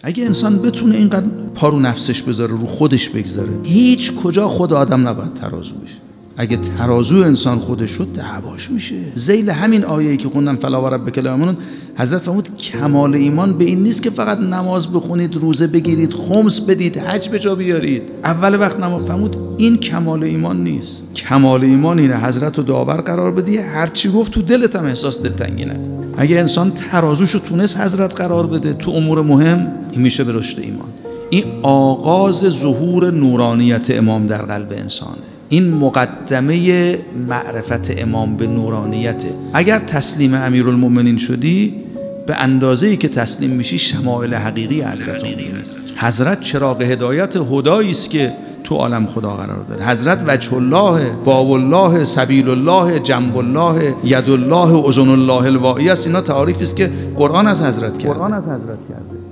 اگه انسان بتونه اینقدر پا رو نفسش بذاره، رو خودش بگذاره، هیچ کجا خود آدم نباید ترازو بشه. اگه ترازو انسان خودش شد دعواش میشه. ذیل همین آیه‌ای که خوندم فلا و ربک لا یؤمنون، حضرت فرمود کمال ایمان به این نیست که فقط نماز بخونید، روزه بگیرید، خمس بدید، حج به جا بیارید، اول وقت نماز. فرمود این کمال ایمان نیست. کمال ایمان اینه حضرت رو داور قرار بدی، هر چی گفت تو دلت هم احساس دلتنگی نکن. اگه انسان ترازوشو تونست حضرت قرار بده تو امور مهم، این میشه به رشد ایمان. این آغاز ظهور نورانیت امام در قلب انسانه. این مقدمه معرفت امام به نورانیته. اگر تسلیم امیرالمؤمنین شدی، به اندازه‌ای که تسلیم میشی شمائل حقیقی حضرت چراغ هدایت هدایی است که تو عالم خدا قرار داره. حضرت وجه الله، باب الله، سبیل الله، جنب الله، ید الله، اذن الله الواعی است. اینا تعاریفی است که قرآن از حضرت کرده.